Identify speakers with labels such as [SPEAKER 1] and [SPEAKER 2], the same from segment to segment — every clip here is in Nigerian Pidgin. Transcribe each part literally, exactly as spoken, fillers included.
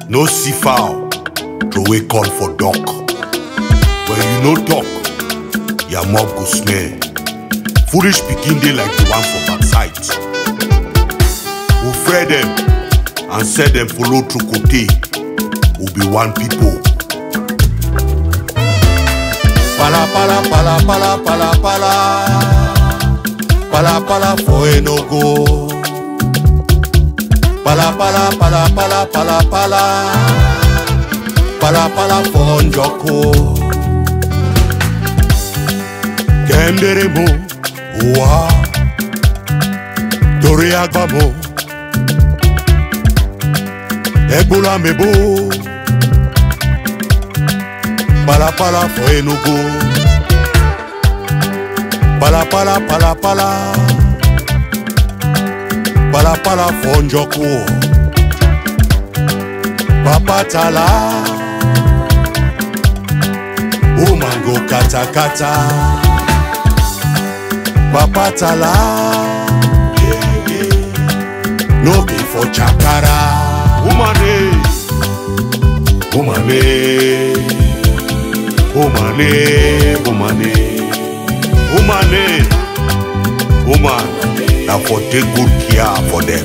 [SPEAKER 1] No see foul, throw away call for duck. When you no talk, your mouth go smell. Foolish pikin dey like the one for backside. We fear them and set them follow through kote. We be one people. Pala pala pala pala pala pala pala pala for Enugu. Pala pala pala pala pala pala pala pala for Njoko. Kenderemo Owa Dore Agbamo Ebola Mebo. Pala pala for Enugu. Pala pala pala pala pala pala for Njoko. Papa Tala Woman go kata kata. Papa Tala yeah, yeah. No be for Chakara. Woman eh Woman eh Woman eh Woman eh Woman eh Woman now for take good care for them.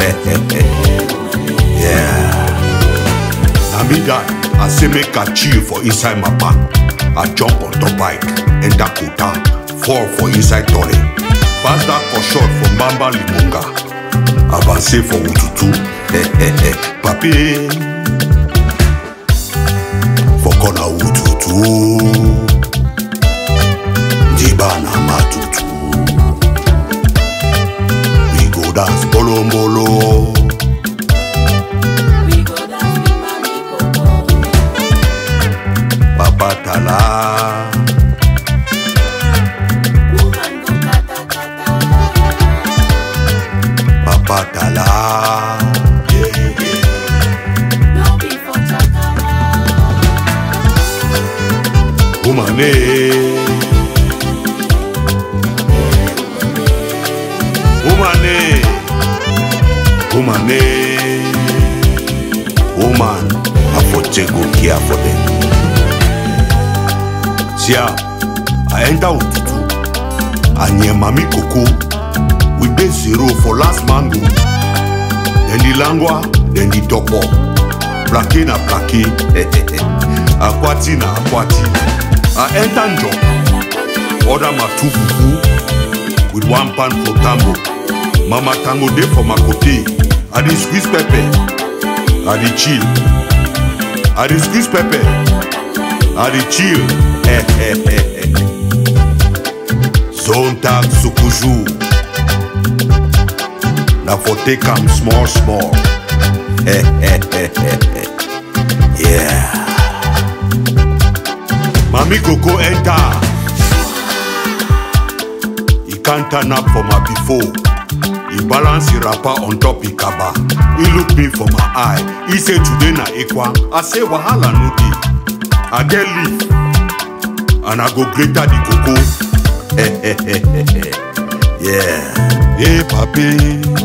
[SPEAKER 1] Yeah. Now me that I say make a chill for inside my back. I jump on top bike, enter Kota, fall for inside Tore. Pass that for short from Bamba Limonga. Avance for Ututu. Papi for corner Ututu. Jibana Matutu. We go dance bolombolo.
[SPEAKER 2] We go dance with Mami Coco.
[SPEAKER 1] Papa Tala
[SPEAKER 2] Woman go kata kata.
[SPEAKER 1] Papa Tala yeah, yeah.
[SPEAKER 2] No be for Chakara.
[SPEAKER 1] Woman eh Woman eh Woman eh Woman I for take good care for them. See I enter Ututu and near Mami Coco. We base zero for last mango. Then the langua, then the topo. Plake na plake. Akwati na akwati. I enter Njoko. Order my two fufu with one pan for tambo. Mama tango dey for my kote. I dey squeeze pepper. I dey chill. I dey squeeze pepper. I dey chill. Zontag Sukuju. Now for take am small small. Yeah. Mami Coco enter. He can't turn up for my before. He balance the rapper on top the kaba. He look me for my eye. He say today na ekwa. I say wahala no dey. I get leave and I go greater the cocoa. Yeah. Hey papi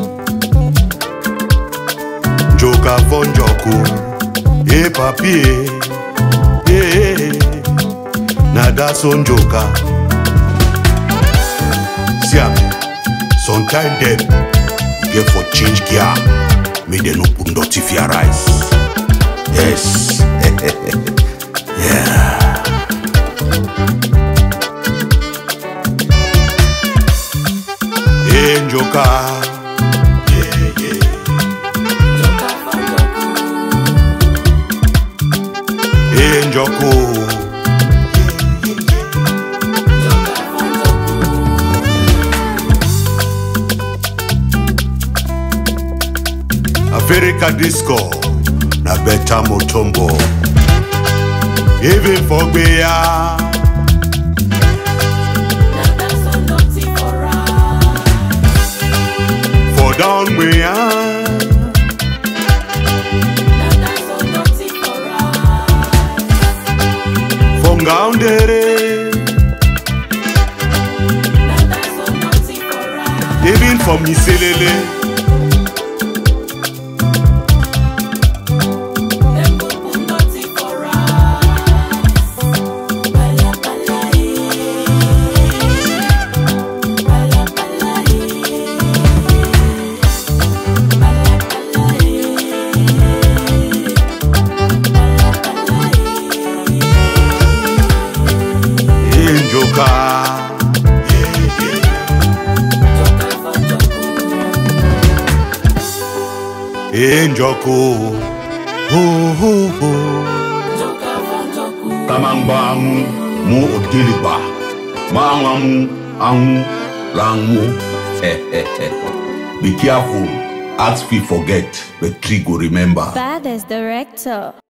[SPEAKER 1] Joka for Njoko. Hey papi hey, hey. Na that's on Joka. See me. Sometimes them you get for change gear. Make them no put dirty for your eyes. Yes. Yeah. Hey Njoka. Yeah, yeah.
[SPEAKER 2] Joka for Njoko.
[SPEAKER 1] Hey Njoko.
[SPEAKER 2] Joka for Njoko.
[SPEAKER 1] Africa disco na beta motombo. Even for Beya. Down Beya. From Gaundere. Even from Iselele. Enjoko. Ho ho ho.
[SPEAKER 2] Joka Fonjoku.
[SPEAKER 1] Tamang mu odiliba. Mangamu angu langu. Be careful. Ask we forget, but tree go remember.
[SPEAKER 3] Bad as director.